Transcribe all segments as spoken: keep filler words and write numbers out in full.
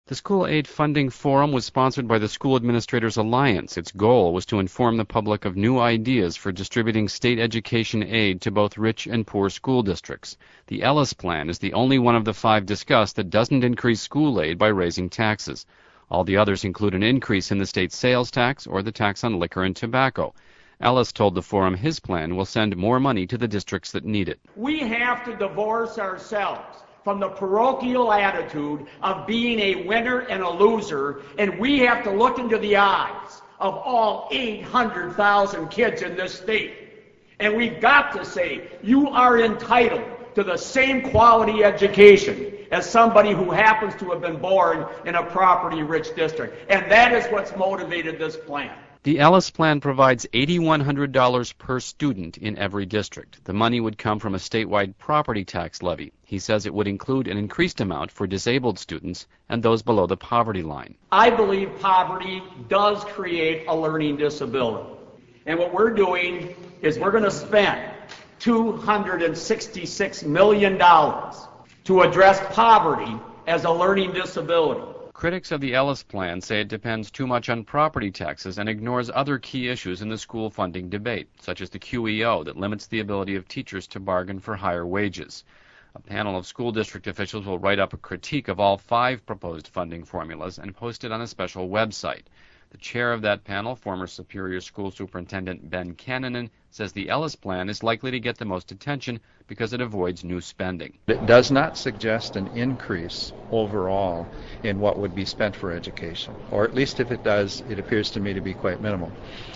The School Aid Funding Forum was sponsored by the School Administrators Alliance. Its goal was to inform the public of new ideas for distributing state education aid to both rich and poor school districts. The Ellis Plan is the only one of the five discussed that doesn't increase school aid by raising taxes. All the others include an increase in the state sales tax or the tax on liquor and tobacco. Ellis told the forum his plan will send more money to the districts that need it. We have to divorce ourselves from the parochial attitude of being a winner and a loser, and we have to look into the eyes of all eight hundred thousand kids in this state. And we've got to say, you are entitled to the same quality education as somebody who happens to have been born in a property-rich district. And that is what's motivated this plan. The Ellis Plan provides eight thousand one hundred dollars per student in every district. The money would come from a statewide property tax levy. He says it would include an increased amount for disabled students and those below the poverty line. I believe poverty does create a learning disability. And what we're doing is we're going to spend two hundred sixty-six million dollars to address poverty as a learning disability. Critics of the Ellis Plan say it depends too much on property taxes and ignores other key issues in the school funding debate, such as the Q E O that limits the ability of teachers to bargain for higher wages. A panel of school district officials will write up a critique of all five proposed funding formulas and post it on a special website. The chair of that panel, former Superior School Superintendent Ben Cannonen, says the Ellis Plan is likely to get the most attention because it avoids new spending. It does not suggest an increase overall in what would be spent for education, or at least if it does, it appears to me to be quite minimal.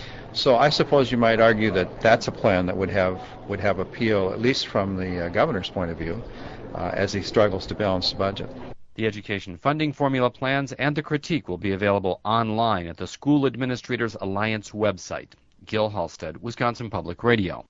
So I suppose you might argue that that's a plan that would have would have appeal, at least from the uh, governor's point of view, uh, as he struggles to balance the budget. The education funding formula plans and the critique will be available online at the School Administrators Alliance website. Gil Halstead, Wisconsin Public Radio.